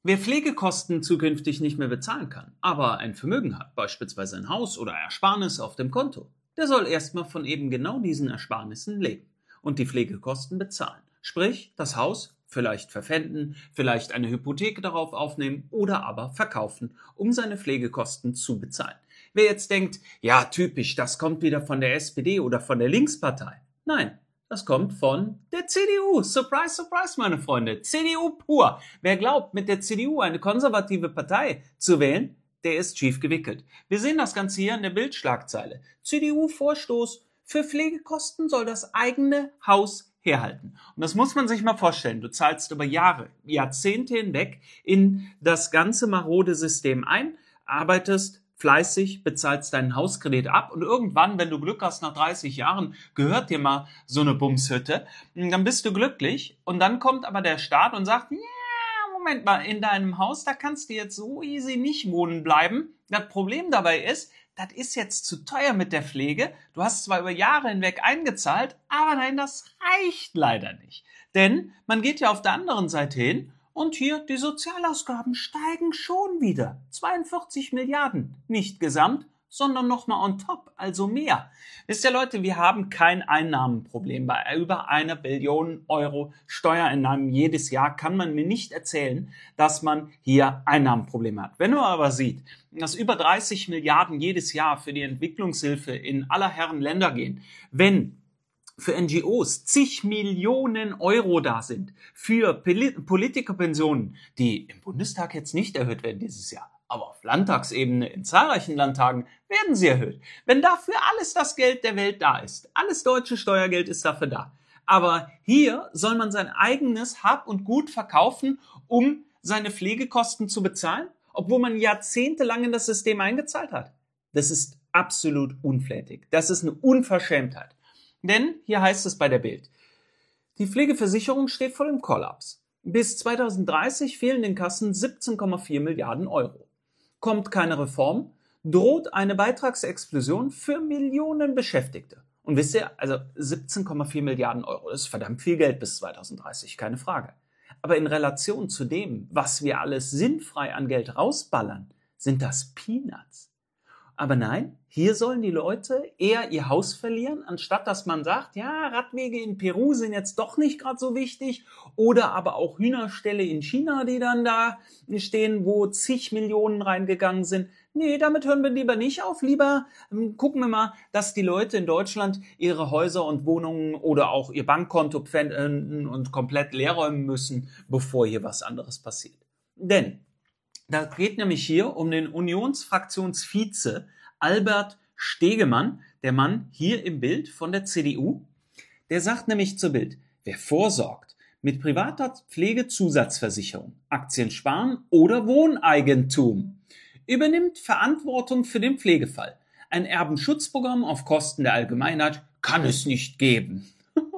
Wer Pflegekosten zukünftig nicht mehr bezahlen kann, aber ein Vermögen hat, beispielsweise ein Haus oder Ersparnisse auf dem Konto, der soll erstmal von eben genau diesen Ersparnissen leben und die Pflegekosten bezahlen. Sprich, das Haus vielleicht verpfänden, vielleicht eine Hypothek darauf aufnehmen oder aber verkaufen, um seine Pflegekosten zu bezahlen. Wer jetzt denkt, ja typisch, das kommt wieder von der SPD oder von der Linkspartei. Nein, das kommt von der CDU. Surprise, surprise, meine Freunde. CDU pur. Wer glaubt, mit der CDU eine konservative Partei zu wählen, der ist schief gewickelt. Wir sehen das Ganze hier in der Bildschlagzeile. CDU-Vorstoß: Für Pflegekosten soll das eigene Haus herhalten. Und das muss man sich mal vorstellen. Du zahlst über Jahre, Jahrzehnte hinweg in das ganze marode System ein, arbeitest fleißig, bezahlst deinen Hauskredit ab und irgendwann, wenn du Glück hast, nach 30 Jahren, gehört dir mal so eine Bumshütte, dann bist du glücklich und dann kommt aber der Staat und sagt, ja, Moment mal, in deinem Haus, da kannst du jetzt so easy nicht wohnen bleiben. Das Problem dabei ist, das ist jetzt zu teuer mit der Pflege. Du hast zwar über Jahre hinweg eingezahlt, aber nein, das reicht leider nicht. Denn man geht ja auf der anderen Seite hin und hier die Sozialausgaben steigen schon wieder. 42 Milliarden, nicht gesamt, sondern nochmal on top, also mehr. Wisst ihr Leute, wir haben kein Einnahmenproblem. Bei über 1 Billion Euro Steuereinnahmen jedes Jahr kann man mir nicht erzählen, dass man hier Einnahmenprobleme hat. Wenn man aber sieht, dass über 30 Milliarden jedes Jahr für die Entwicklungshilfe in aller Herren Länder gehen, wenn für NGOs zig Millionen Euro da sind, für Politikerpensionen, die im Bundestag jetzt nicht erhöht werden dieses Jahr, aber auf Landtagsebene in zahlreichen Landtagen werden sie erhöht. Wenn dafür alles das Geld der Welt da ist, alles deutsche Steuergeld ist dafür da. Aber hier soll man sein eigenes Hab und Gut verkaufen, um seine Pflegekosten zu bezahlen, obwohl man jahrzehntelang in das System eingezahlt hat. Das ist absolut unflätig. Das ist eine Unverschämtheit. Denn hier heißt es bei der Bild, die Pflegeversicherung steht vor dem Kollaps. Bis 2030 fehlen den Kassen 17,4 Milliarden Euro. Kommt keine Reform, droht eine Beitragsexplosion für Millionen Beschäftigte. Und wisst ihr, also 17,4 Milliarden Euro, das ist verdammt viel Geld bis 2030, keine Frage. Aber in Relation zu dem, was wir alles sinnfrei an Geld rausballern, sind das Peanuts. Aber nein, hier sollen die Leute eher ihr Haus verlieren, anstatt dass man sagt, ja, Radwege in Peru sind jetzt doch nicht gerade so wichtig oder aber auch Hühnerställe in China, die dann da stehen, wo zig Millionen reingegangen sind. Nee, damit hören wir lieber nicht auf. Lieber gucken wir mal, dass die Leute in Deutschland ihre Häuser und Wohnungen oder auch ihr Bankkonto pfänden und komplett leerräumen müssen, bevor hier was anderes passiert. Denn da geht nämlich hier um den Unionsfraktionsvize Albert Stegemann, der Mann hier im Bild von der CDU. Der sagt nämlich zur Bild, wer vorsorgt mit privater Pflegezusatzversicherung, Aktien sparen oder Wohneigentum, übernimmt Verantwortung für den Pflegefall. Ein Erbenschutzprogramm auf Kosten der Allgemeinheit kann es nicht geben.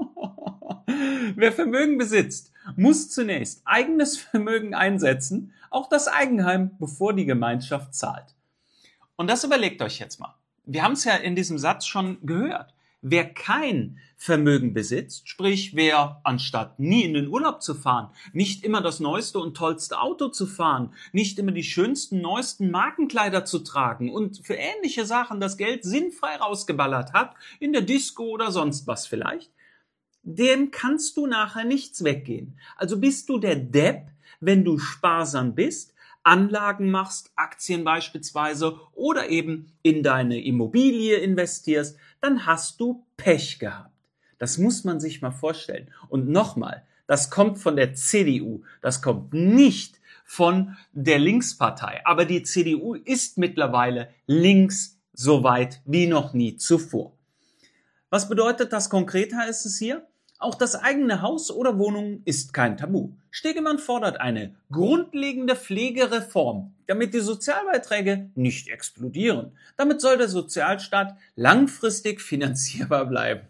Wer Vermögen besitzt, muss zunächst eigenes Vermögen einsetzen, auch das Eigenheim, bevor die Gemeinschaft zahlt. Und das überlegt euch jetzt mal. Wir haben es ja in diesem Satz schon gehört. Wer kein Vermögen besitzt, sprich wer anstatt nie in den Urlaub zu fahren, nicht immer das neueste und tollste Auto zu fahren, nicht immer die schönsten, neuesten Markenkleider zu tragen und für ähnliche Sachen das Geld sinnfrei rausgeballert hat, in der Disco oder sonst was vielleicht, dem kannst du nachher nichts weggehen. Also bist du der Depp, wenn du sparsam bist, Anlagen machst, Aktien beispielsweise oder eben in deine Immobilie investierst, dann hast du Pech gehabt. Das muss man sich mal vorstellen. Und nochmal, das kommt von der CDU, das kommt nicht von der Linkspartei. Aber die CDU ist mittlerweile links so weit wie noch nie zuvor. Was bedeutet das konkret, heißt es hier? Auch das eigene Haus oder Wohnung ist kein Tabu. Stegemann fordert eine grundlegende Pflegereform, damit die Sozialbeiträge nicht explodieren. Damit soll der Sozialstaat langfristig finanzierbar bleiben.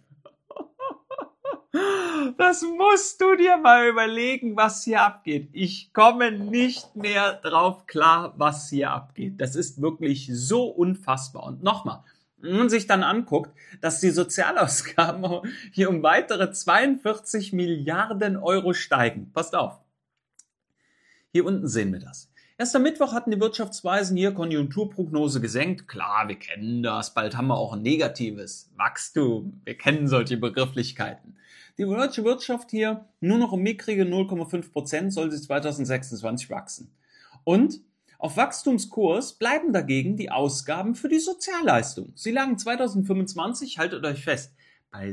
Das musst du dir mal überlegen, was hier abgeht. Ich komme nicht mehr drauf klar, was hier abgeht. Das ist wirklich so unfassbar. Und nochmal, wenn man sich dann anguckt, dass die Sozialausgaben hier um weitere 42 Milliarden Euro steigen. Passt auf. Hier unten sehen wir das. Erst am Mittwoch hatten die Wirtschaftsweisen hier Konjunkturprognose gesenkt. Klar, wir kennen das. Bald haben wir auch ein negatives Wachstum. Wir kennen solche Begrifflichkeiten. Die deutsche Wirtschaft hier nur noch um mickrige 0,5% soll sie 2026 wachsen. Und auf Wachstumskurs bleiben dagegen die Ausgaben für die Sozialleistung. Sie lagen 2025, haltet euch fest, bei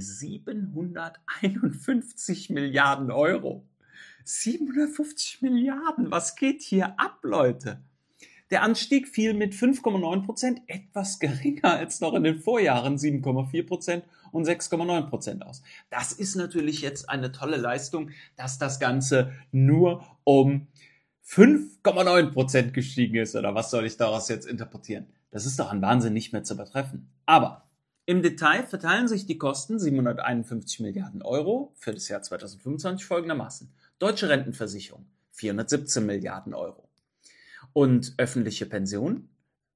751 Milliarden Euro. 750 Milliarden, was geht hier ab, Leute? Der Anstieg fiel mit 5,9%, etwas geringer als noch in den Vorjahren 7,4% und 6,9% aus. Das ist natürlich jetzt eine tolle Leistung, dass das Ganze nur um 5,9% gestiegen ist, oder was soll ich daraus jetzt interpretieren? Das ist doch ein Wahnsinn, nicht mehr zu übertreffen. Aber im Detail verteilen sich die Kosten 751 Milliarden Euro für das Jahr 2025 folgendermaßen. Deutsche Rentenversicherung 417 Milliarden Euro und öffentliche Pension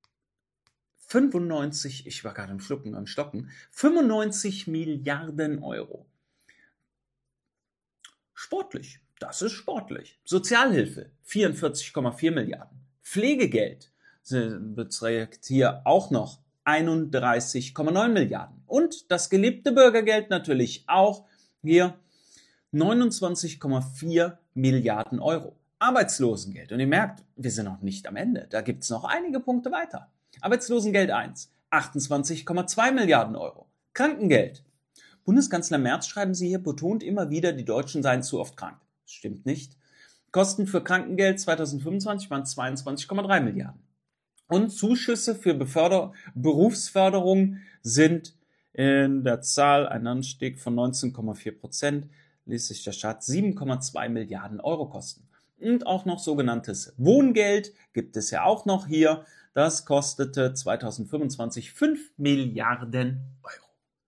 95 Milliarden Euro. Sportlich, das ist sportlich. Sozialhilfe 44,4 Milliarden. Pflegegeld beträgt hier auch noch 31,9 Milliarden. Und das geliebte Bürgergeld natürlich auch hier 29,4 Milliarden Euro. Arbeitslosengeld. Und ihr merkt, wir sind noch nicht am Ende. Da gibt es noch einige Punkte weiter. Arbeitslosengeld 1, 28,2 Milliarden Euro. Krankengeld. Bundeskanzler Merz, schreiben Sie hier, betont immer wieder, die Deutschen seien zu oft krank. Das stimmt nicht. Kosten für Krankengeld 2025 waren 22,3 Milliarden. Und Zuschüsse für Berufsförderung sind in der Zahl ein Anstieg von 19,4%. Ließ sich der Staat 7,2 Milliarden Euro kosten. Und auch noch sogenanntes Wohngeld gibt es ja auch noch hier. Das kostete 2025 5 Milliarden Euro.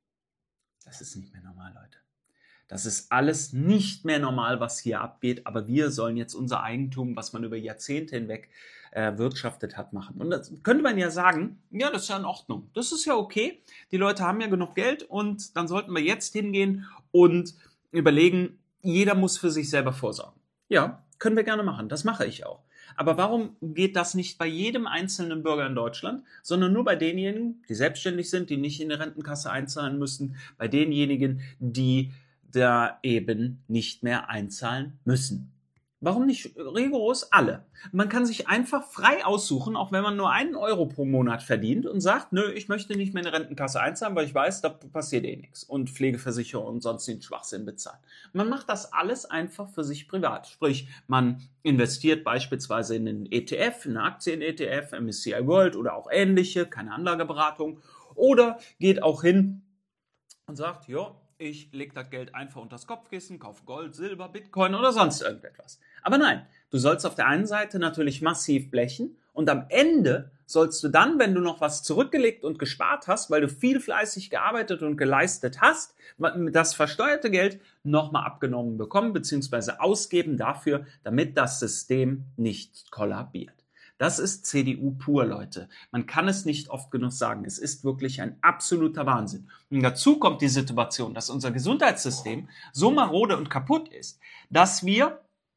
Das ist nicht mehr normal, Leute. Das ist alles nicht mehr normal, was hier abgeht. Aber wir sollen jetzt unser Eigentum, was man über Jahrzehnte hinweg erwirtschaftet hat, machen. Und das könnte man ja sagen, ja, das ist ja in Ordnung. Das ist ja okay. Die Leute haben ja genug Geld und dann sollten wir jetzt hingehen und überlegen, jeder muss für sich selber vorsorgen. Ja, können wir gerne machen. Das mache ich auch. Aber warum geht das nicht bei jedem einzelnen Bürger in Deutschland, sondern nur bei denjenigen, die selbstständig sind, die nicht in die Rentenkasse einzahlen müssen, bei denjenigen, die da eben nicht mehr einzahlen müssen? Warum nicht rigoros alle? Man kann sich einfach frei aussuchen, auch wenn man nur 1 Euro pro Monat verdient und sagt, nö, ich möchte nicht mehr in die Rentenkasse einzahlen, weil ich weiß, da passiert eh nichts und Pflegeversicherung und sonst den Schwachsinn bezahlen. Man macht das alles einfach für sich privat. Sprich, man investiert beispielsweise in einen ETF, in einen Aktien-ETF, MSCI World oder auch ähnliche, keine Anlageberatung, oder geht auch hin und sagt, ja, ich lege das Geld einfach unter das Kopfkissen, kaufe Gold, Silber, Bitcoin oder sonst irgendetwas. Aber nein, du sollst auf der einen Seite natürlich massiv blechen und am Ende sollst du dann, wenn du noch was zurückgelegt und gespart hast, weil du viel fleißig gearbeitet und geleistet hast, das versteuerte Geld nochmal abgenommen bekommen bzw. ausgeben dafür, damit das System nicht kollabiert. Das ist CDU pur, Leute. Man kann es nicht oft genug sagen. Es ist wirklich ein absoluter Wahnsinn. Und dazu kommt die Situation, dass unser Gesundheitssystem so marode und kaputt ist, dass wir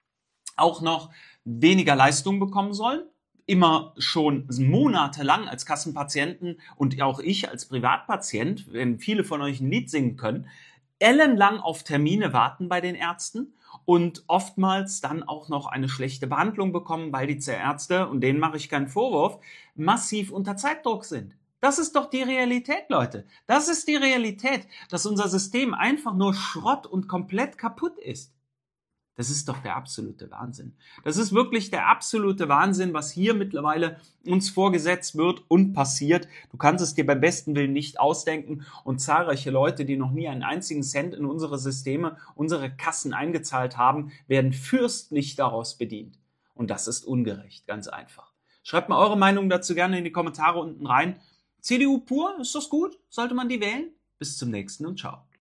auch noch weniger Leistung bekommen sollen. Immer schon monatelang als Kassenpatienten und auch ich als Privatpatient, wenn viele von euch ein Lied singen können, ellenlang auf Termine warten bei den Ärzten und oftmals dann auch noch eine schlechte Behandlung bekommen, weil die Ärzte, und denen mache ich keinen Vorwurf, massiv unter Zeitdruck sind. Das ist doch die Realität, Leute. Das ist die Realität, dass unser System einfach nur Schrott und komplett kaputt ist. Das ist doch der absolute Wahnsinn. Das ist wirklich der absolute Wahnsinn, was hier mittlerweile uns vorgesetzt wird und passiert. Du kannst es dir beim besten Willen nicht ausdenken und zahlreiche Leute, die noch nie einen einzigen Cent in unsere Systeme, unsere Kassen eingezahlt haben, werden fürstlich daraus bedient. Und das ist ungerecht, ganz einfach. Schreibt mal eure Meinung dazu gerne in die Kommentare unten rein. CDU pur, ist das gut? Sollte man die wählen? Bis zum nächsten und ciao.